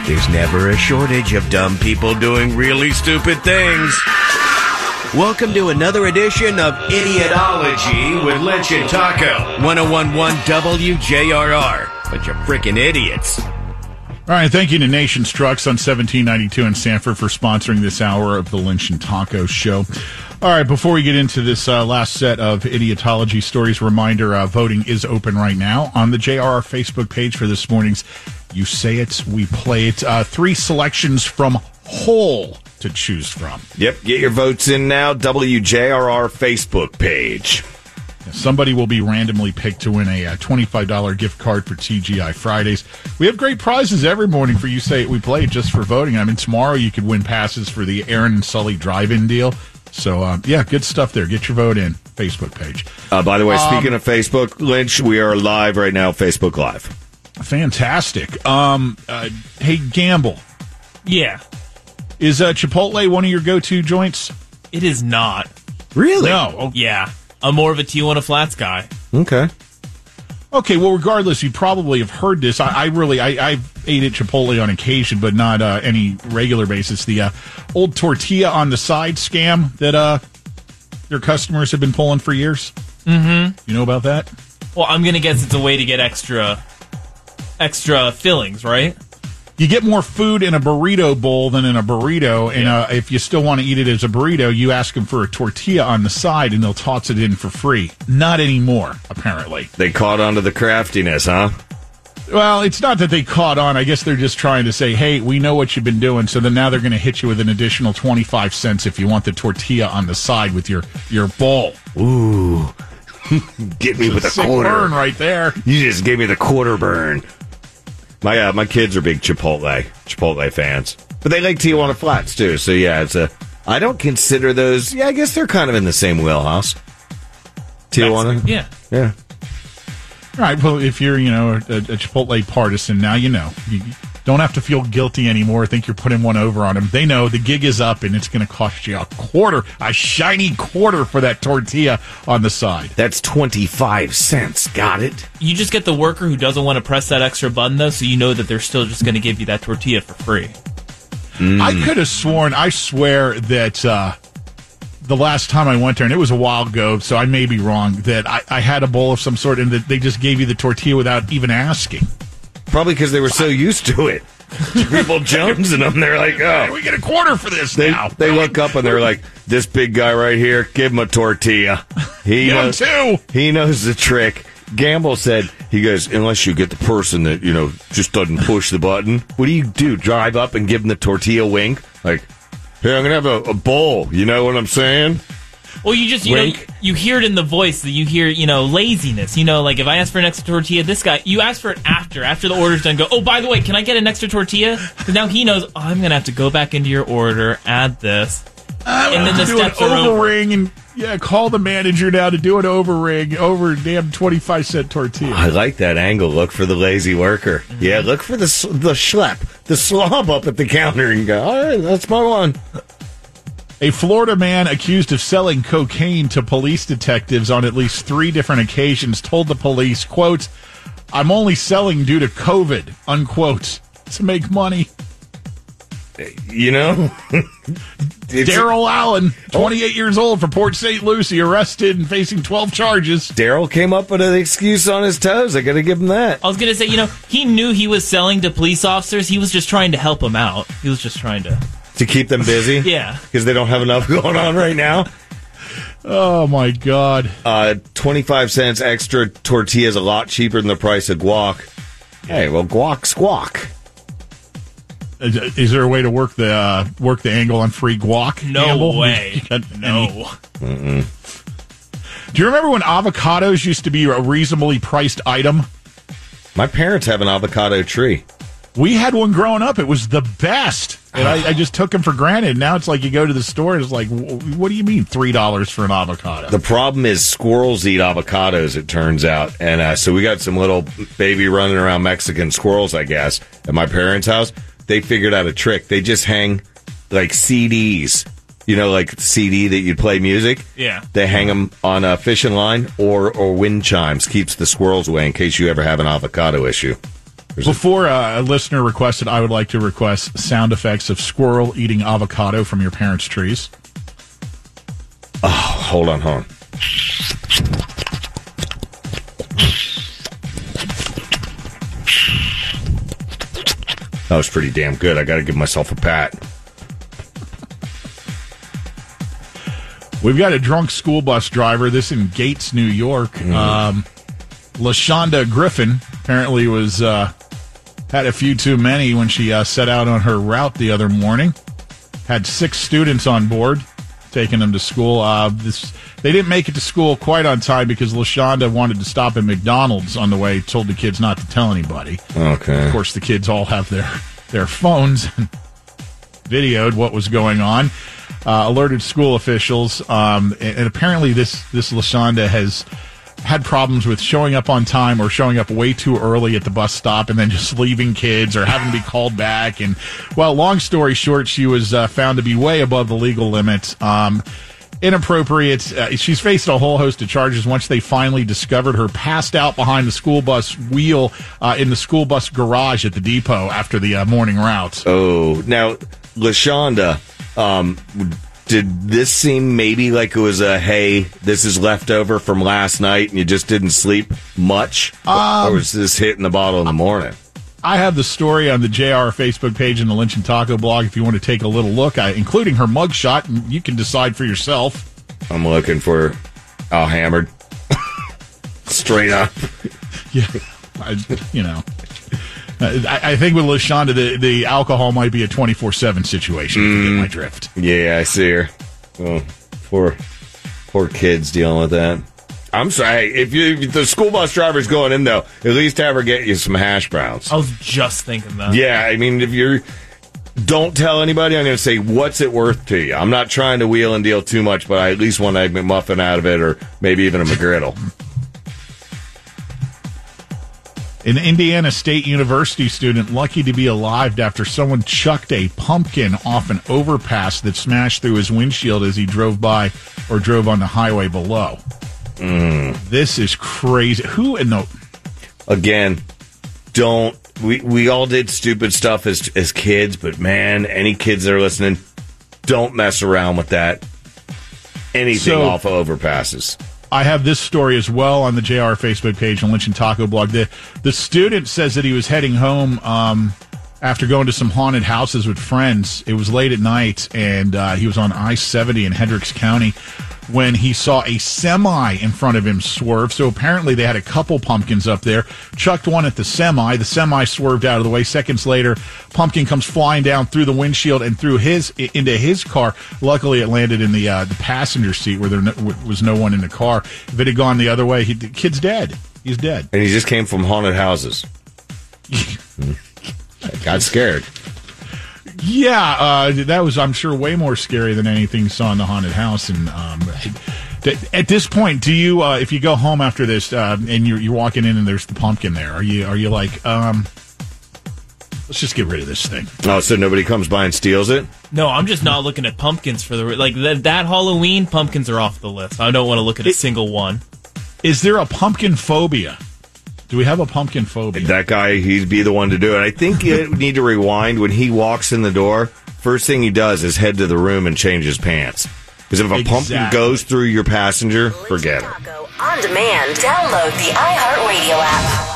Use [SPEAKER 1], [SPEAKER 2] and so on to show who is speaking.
[SPEAKER 1] There's never a shortage of dumb people doing really stupid things. Welcome to another edition of Idiotology with Lynch and Taco. 101.1 WJRR. Bunch of frickin' idiots.
[SPEAKER 2] All right, thank you to Nation's Trucks on 1792 in Sanford for sponsoring this hour of the Lynch and Taco Show. All right, before we get into this last set of Idiotology stories, reminder, voting is open right now on the JRR Facebook page for this morning's You Say It, We Play It. 3 selections from Whole to choose from.
[SPEAKER 1] Yep, get your votes in now, WJRR Facebook page.
[SPEAKER 2] Somebody will be randomly picked to win a $25 gift card for TGI Fridays. We have great prizes every morning for You Say It, We Play It just for voting. I mean, tomorrow you could win passes for the Aaron and Sully drive-in deal. So, yeah, good stuff there. Get your vote in. Facebook page.
[SPEAKER 1] By the way, speaking of Facebook, Lynch, we are live right now, Facebook Live.
[SPEAKER 2] Fantastic. Hey, Gamble.
[SPEAKER 3] Yeah.
[SPEAKER 2] Is Chipotle one of your go-to joints?
[SPEAKER 3] It is not.
[SPEAKER 1] Really?
[SPEAKER 2] No. Oh.
[SPEAKER 3] Yeah. I'm more of a Tijuana Flats guy.
[SPEAKER 1] Okay.
[SPEAKER 2] Okay, well, regardless, you probably have heard this. I ate at Chipotle on occasion, but not any regular basis. The old tortilla on the side scam that your customers have been pulling for years.
[SPEAKER 3] Mm-hmm.
[SPEAKER 2] You know about that?
[SPEAKER 3] Well, I'm going to guess it's a way to get extra fillings, right?
[SPEAKER 2] You get more food in a burrito bowl than in a burrito, and if you still want to eat it as a burrito, you ask them for a tortilla on the side, and they'll toss it in for free. Not anymore, apparently.
[SPEAKER 1] They caught on to the craftiness, huh?
[SPEAKER 2] Well, it's not that they caught on. I guess they're just trying to say, hey, we know what you've been doing, so then now they're going to hit you with an additional 25 cents if you want the tortilla on the side with your bowl.
[SPEAKER 1] Ooh. Get me with a quarter.
[SPEAKER 2] Burn right there.
[SPEAKER 1] You just gave me the quarter burn. My kids are big Chipotle fans, but they like Tijuana Flats too. So yeah, I don't consider those. Yeah, I guess they're kind of in the same wheelhouse. Tijuana,
[SPEAKER 3] Yeah.
[SPEAKER 2] All right. Well, if you're a Chipotle partisan now, you know you don't have to feel guilty anymore. Think you're putting one over on them. They know the gig is up, and it's going to cost you a shiny quarter for that tortilla on the side.
[SPEAKER 1] That's 25 cents. Got it.
[SPEAKER 3] You just get the worker who doesn't want to press that extra button, though, so you know that they're still just going to give you that tortilla for free.
[SPEAKER 2] I could have sworn, I swear that the last time I went there, and it was a while ago, so I may be wrong, that I had a bowl of some sort, and that they just gave you the tortilla without even asking.
[SPEAKER 1] Probably because they were so used to it. People jonesing them. They're like, oh,
[SPEAKER 2] we get a quarter for this now.
[SPEAKER 1] They look up and they're like, this big guy right here, give him a tortilla. He knows the trick. Gamble said, he goes, unless you get the person that, just doesn't push the button. What do? Drive up and give them the tortilla wink? Like, hey, I'm going to have a bowl. You know what I'm saying?
[SPEAKER 3] Well, you just, you hear it in the voice that you hear, laziness. Like if I ask for an extra tortilla, this guy, you ask for it after the order's done, go, oh, by the way, can I get an extra tortilla? Because now he knows, I'm going to have to go back into your order, add this. And then the steps are over.
[SPEAKER 2] And call the manager now to do an over damn 25-cent tortilla.
[SPEAKER 1] I like that angle. Look for the lazy worker. Mm-hmm. Yeah, look for the schlep, the slob up at the counter and go, all right, that's my one.
[SPEAKER 2] A Florida man accused of selling cocaine to police detectives on at least 3 different occasions told the police, quote, I'm only selling due to COVID, unquote, to make money.
[SPEAKER 1] Daryl
[SPEAKER 2] Allen, 28 years old from Port St. Lucie, arrested and facing 12 charges.
[SPEAKER 1] Daryl came up with an excuse on his toes. I got to give him that.
[SPEAKER 3] I was going to say, he knew he was selling to police officers. He was just trying to help them out. He was just trying to
[SPEAKER 1] keep them busy?
[SPEAKER 3] Yeah.
[SPEAKER 1] Because they don't have enough going on right now?
[SPEAKER 2] Oh, my God.
[SPEAKER 1] 25 cents extra tortilla is a lot cheaper than the price of guac. Hey, well, guac's guac.
[SPEAKER 2] Is there a way to work the angle on free guac?
[SPEAKER 3] No
[SPEAKER 2] Gamble?
[SPEAKER 3] way. No.
[SPEAKER 2] Do you remember when avocados used to be a reasonably priced item?
[SPEAKER 1] My parents have an avocado tree.
[SPEAKER 2] We had one growing up. It was the best. And I just took them for granted. Now it's like you go to the store and it's like, what do you mean $3 for an avocado?
[SPEAKER 1] The problem is squirrels eat avocados, it turns out. And so we got some little baby running around Mexican squirrels, I guess, at my parents' house. They figured out a trick. They just hang like CDs, like the CD that you'd play music.
[SPEAKER 3] Yeah.
[SPEAKER 1] They hang them on a fishing line or wind chimes. Keeps the squirrels away in case you ever have an avocado issue.
[SPEAKER 2] Before a listener requested, I would like to request sound effects of squirrel eating avocado from your parents' trees.
[SPEAKER 1] Oh, hold on. That was pretty damn good. I got to give myself a pat.
[SPEAKER 2] We've got a drunk school bus driver. This in Gates, New York. LaShonda Griffin apparently was had a few too many when she set out on her route the other morning. Had 6 students on board, taking them to school. They didn't make it to school quite on time because LaShonda wanted to stop at McDonald's on the way, told the kids not to tell anybody.
[SPEAKER 1] Okay.
[SPEAKER 2] Of course, the kids all have their phones and videoed what was going on. Alerted school officials, and apparently this LaShonda has had problems with showing up on time or showing up way too early at the bus stop and then just leaving kids or having to be called back. And, well, long story short, she was found to be way above the legal limits. Inappropriate. She's faced a whole host of charges once they finally discovered her passed out behind the school bus wheel in the school bus garage at the depot after the morning route.
[SPEAKER 1] Oh, now, LaShonda, did this seem maybe like it was hey, this is leftover from last night and you just didn't sleep much? Or was this hitting the bottle in the morning?
[SPEAKER 2] I have the story on the JR Facebook page and the Lynch and Taco blog if you want to take a little look, including her mugshot, and you can decide for yourself.
[SPEAKER 1] I'm looking for all hammered. Straight up.
[SPEAKER 2] Yeah, I think with LaShonda, the alcohol might be a 24/7 situation, if you get my drift.
[SPEAKER 1] Yeah, I see her. Oh, poor kids dealing with that. I'm sorry. If the school bus driver's going in, though, at least have her get you some hash browns.
[SPEAKER 3] I was just thinking that.
[SPEAKER 1] Yeah, I mean, don't tell anybody, I'm going to say, what's it worth to you? I'm not trying to wheel and deal too much, but I at least want Egg McMuffin out of it, or maybe even a McGriddle.
[SPEAKER 2] An Indiana State University student lucky to be alive after someone chucked a pumpkin off an overpass that smashed through his windshield as he drove by or drove on the highway below. This is crazy. Who in the...
[SPEAKER 1] Again, don't... We all did stupid stuff as kids, but man, any kids that are listening, don't mess around with that. Anything off of overpasses.
[SPEAKER 2] I have this story as well on the JR Facebook page and Lynch and Taco blog. The student says that he was heading home after going to some haunted houses with friends. It was late at night, and he was on I-70 in Hendricks County when he saw a semi in front of him swerve. So apparently they had a couple pumpkins up there, chucked one at the semi. The semi swerved out of the way. Seconds later, pumpkin comes flying down through the windshield and into his car. Luckily, it landed in the passenger seat where there was no one in the car. If it had gone the other way, the kid's dead. He's dead.
[SPEAKER 1] And he just came from haunted houses. Got scared.
[SPEAKER 2] Yeah, that was, I'm sure, way more scary than anything you saw in the haunted house. And at this point, do you, if you go home after this and you're walking in and there's the pumpkin there, are you like, let's just get rid of this thing?
[SPEAKER 1] Oh, so nobody comes by and steals it?
[SPEAKER 3] No, I'm just not looking at pumpkins for that Halloween. Pumpkins are off the list. I don't want to look at a single one.
[SPEAKER 2] Is there a pumpkin phobia? Do we have a pumpkin phobia?
[SPEAKER 1] That guy, he'd be the one to do it. I think you need to rewind. When he walks in the door, first thing he does is head to the room and change his pants. Because if a pumpkin goes through your passenger, forget it.
[SPEAKER 4] On demand, download the iHeartRadio app.